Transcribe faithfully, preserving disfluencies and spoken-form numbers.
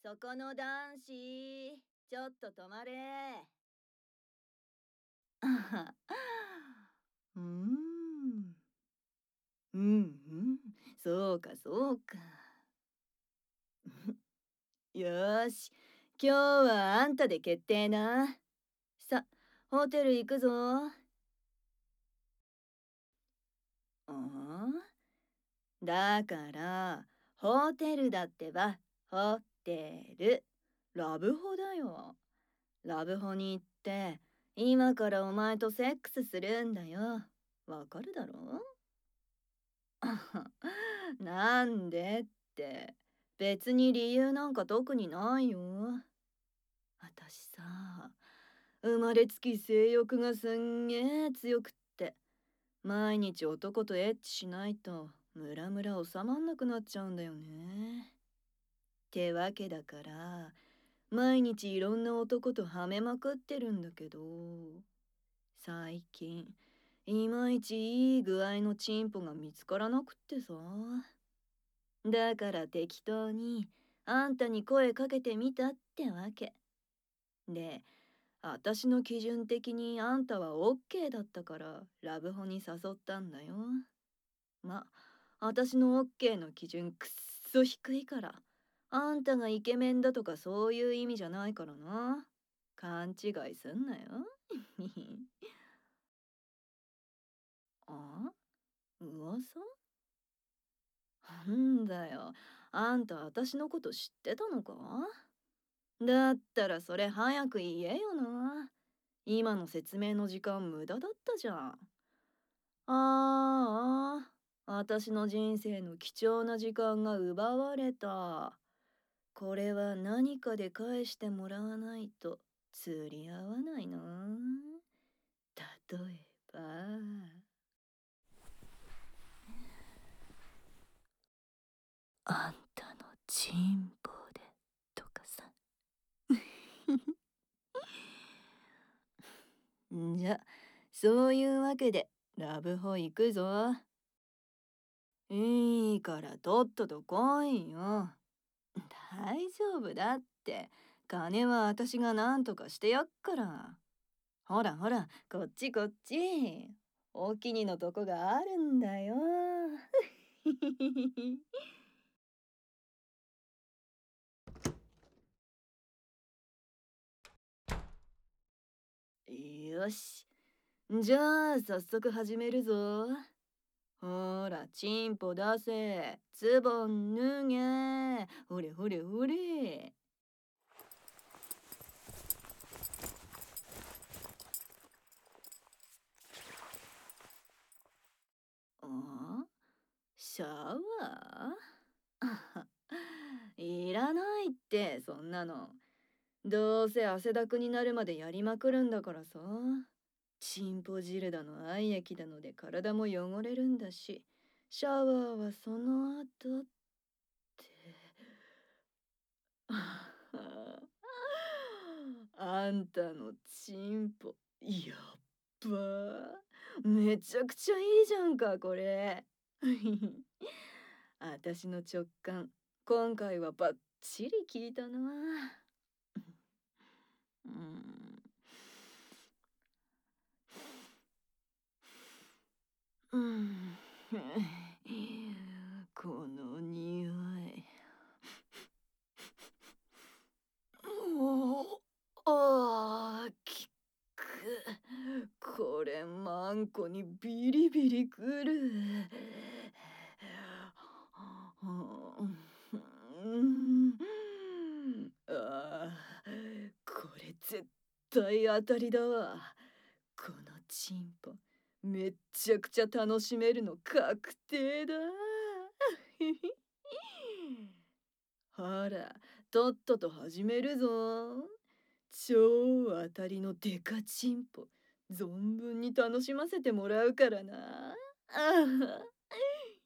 そこの男子、ちょっと止まれ。あはうーん。うんうん、そうかそうか。よーし、今日はあんたで決定な。さ、ホテル行くぞ。ああ、だから、ホテルだってば、ホテル。ラブホだよ。ラブホに行って、今からお前とセックスするんだよ。わかるだろ？なんでって、別に理由なんか特にないよ。私さ、生まれつき性欲がすんげえ強くって、毎日男とエッチしないとムラムラ収まんなくなっちゃうんだよね。ってわけだから、毎日いろんな男とはめまくってるんだけど、最近、いまいちいい具合のチンポが見つからなくってさ。だから適当にあんたに声かけてみたってわけ。で、私の基準的にあんたはオッケーだったからラブホに誘ったんだよ。ま、私のオッケーの基準くっそ低いから。あんたがイケメンだとかそういう意味じゃないからな。勘違いすんなよ。あ、噂？なんだよ。あんた私のこと知ってたのか？だったらそれ早く言えよな。今の説明の時間無駄だったじゃん。ああ、私の人生の貴重な時間が奪われた。これは何かで返してもらわないと釣り合わないな。例えば、あんたのチンポでとかさ。んじゃ、そういうわけでラブホ行くぞ。いいからとっとと来いよ。大丈夫だって。金は私が何とかしてやっから。ほらほら、こっちこっち。お気にのとこがあるんだよ。よし。じゃあ早速始めるぞ。ほら、チンポ出せ。ズボン脱げ。ほれほれほれ。あ、シャワー？いらないってそんなの。どうせ汗だくになるまでやりまくるんだからさ。チンポ汁だの愛液だので体も汚れるんだし、シャワーはその後って。あんたのチンポ、やっば。めちゃくちゃいいじゃんか、これ。私の直感、今回はバッチリ効いたな。うん。うん。この匂い。おお、ああ、きく。これマンコにビリビリくる。うん、ああ、これ絶対当たりだわ。このチンポ、めっちゃくちゃ楽しめるの確定だ。ほら、とっとと始めるぞ。超当たりのデカチンポ、存分に楽しませてもらうからな。ああ。